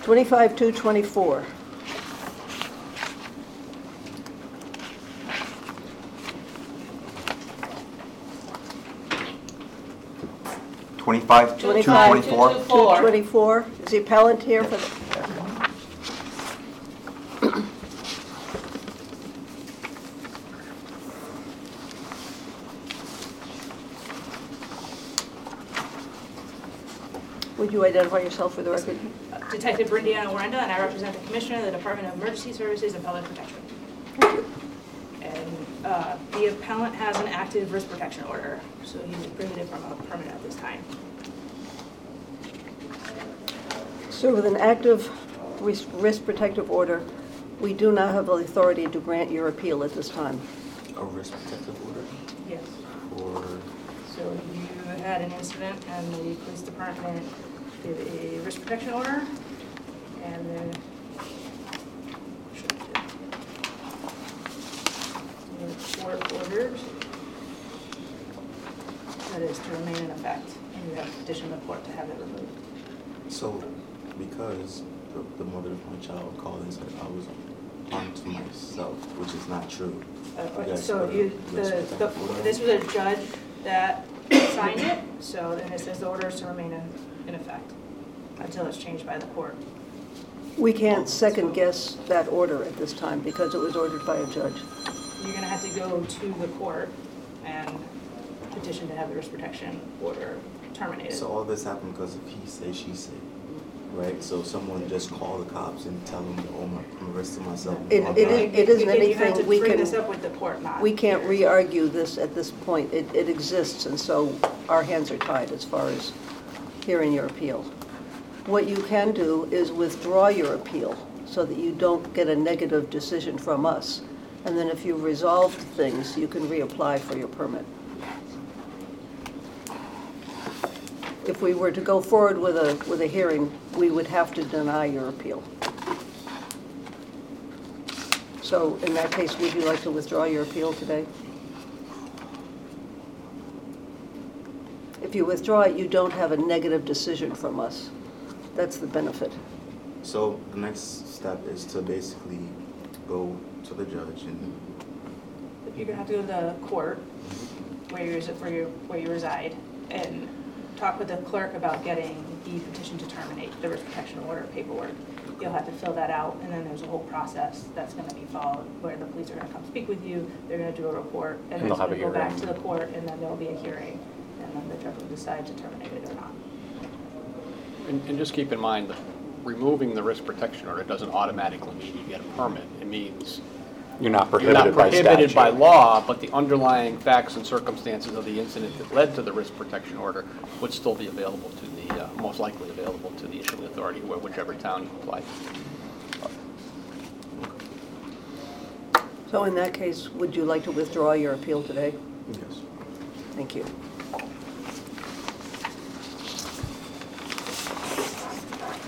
25-224. Twenty-five, 224. 224. 224. Is the appellant here for the... Would you identify yourself for the record? Detective Brindiana Warenda, and I represent the Commissioner of the Department of Emergency Services and Public Protection. And the appellant has an active risk protection order, so he was prohibited from a permit at this time. So with an active risk protective order, we do not have the authority to grant your appeal at this time. A risk protective order? Yes. Or So you had an incident and the police department did a risk protection order, and then the court ordered that is to remain in effect, and you have to petition the court to have it removed. so because the mother of my child called and said I was harmed to myself, which is not true. Yes, So but you, risk protective order? this was a judge that signed it, so then it says the order is to remain in effect until it's changed by the court. We can't second guess that order at this time because it was ordered by a judge. You're gonna have to go to the court and petition to have the risk protection order terminated. So all this happened because of he say, she say, right? So someone just call the cops and tell them, oh, I'm arresting myself. It isn't Again, you have anything to we bring can... this up with the court, not We can't here. re-argue this at this point. It exists, and so our hands are tied as far as hearing your appeal. What you can do is withdraw your appeal so that you don't get a negative decision from us. And then if you've resolved things, you can reapply for your permit. If we were to go forward with a hearing, we would have to deny your appeal. So in that case, would you like to withdraw your appeal today? If you withdraw it, you don't have a negative decision from us. That's the benefit. So the next step is to basically go to the judge and You're gonna have to go to the court where you reside and talk with the clerk about getting the petition to terminate the risk protection order paperwork. You'll have to fill that out, and then there's a whole process that's gonna be followed where the police are gonna come speak with you, they're gonna do a report, and then it's gonna go back to the court, and then there'll be a hearing, and then the judge will decide to terminate it or not. And just keep in mind that removing the risk protection order doesn't automatically mean you get a permit. It means You're not you're not prohibited by prohibited statute. by law, but the underlying facts and circumstances of the incident that led to the risk protection order would still be available to the, most likely available to the issuing authority, whichever town you apply to. So in that case, would you like to withdraw your appeal today? yes. Thank you.